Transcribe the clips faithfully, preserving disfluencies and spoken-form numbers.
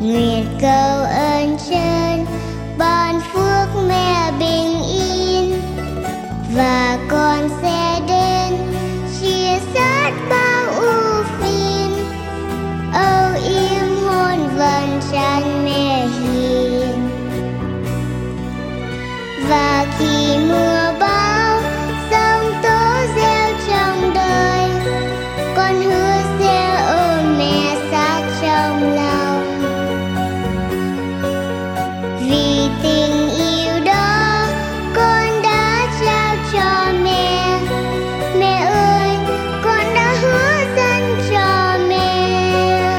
nguyện cầu ơn trên ban phước mẹ bình yên, và con sẽ đến chia sát bao ưu phiền, âu yếm hôn vần chan mẹ hiền. Và khi mưa bão giông tố gieo trong đời, con hứa sẽ ôm mẹ sát trong lòng. Vì tình yêu đó con đã trao cho mẹ, mẹ ơi con đã hứa dâng cho mẹ.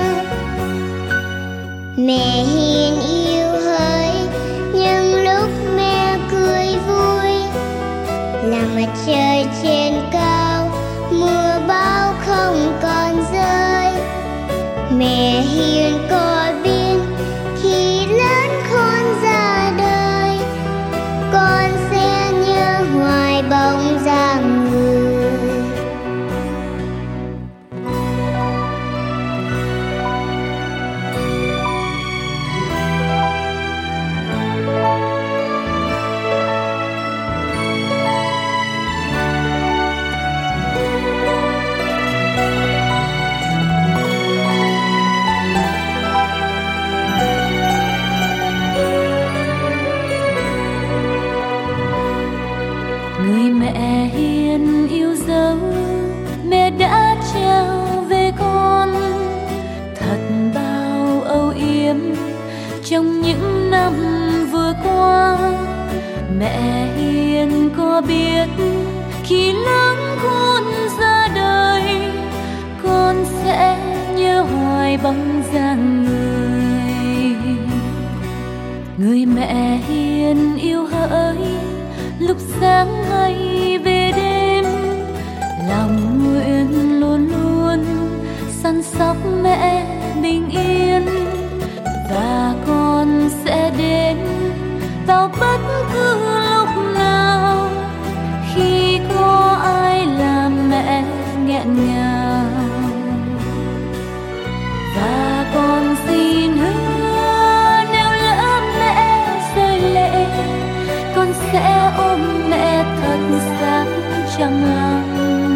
Mẹ hiền yêu hỡi, những lúc mẹ cười vui, là mặt trời trên cao, mưa bão không còn rơi. Mẹ hiền có biết khi lớn con ra đời, con sẽ nhớ hoài bóng dáng người. Người mẹ hiền yêu dấu, mẹ đã trao về con thật bao âu yếm trong những năm vừa qua. Mẹ hiền có biết khi lớn con ra đời, con sẽ nhớ hoài bóng dáng người. Người mẹ hiền yêu hỡi, lúc sáng hay về đêm, lòng nguyện luôn luôn săn sóc mẹ bình yên. Và con sẽ đến vào bất cứ lúc nào khi có ai làm mẹ nghẹn ngào. Và con xin hứa nếu lỡ mẹ rơi lệ, con sẽ ôm mẹ thật sát trong lòng.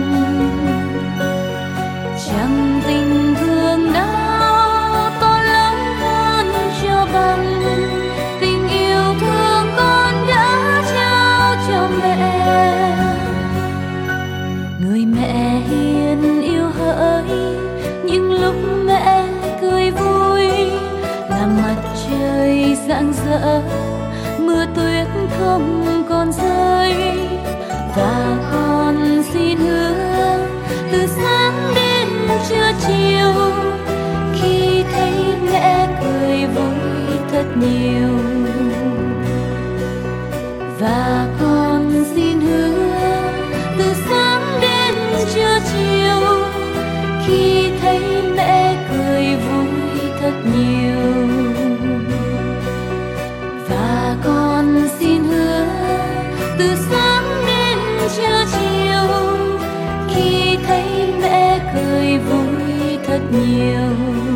Chẳng tình thương nào to lớn hơn cho bằng tình yêu thương con đã trao cho mẹ. Người mẹ hiền yêu hỡi, những lúc mẹ cười vui, là mặt trời rạng rỡ, mưa tuyết không còn rơi. Và con xin hứa từ sáng đến trưa chiều, khi thấy mẹ cười vui thật nhiều. Và con xin hứa từ sáng đến trưa chiều, khi thấy mẹ cười vui thật nhiều. Và con xin hứa từ sáng đến trưa chiều, khi thấy mẹ cười vui thật nhiều.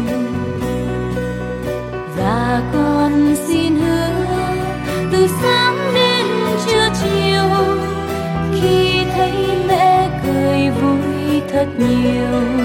Và con xin hứa từ sáng đến trưa chiều, khi thấy mẹ cười vui thật nhiều.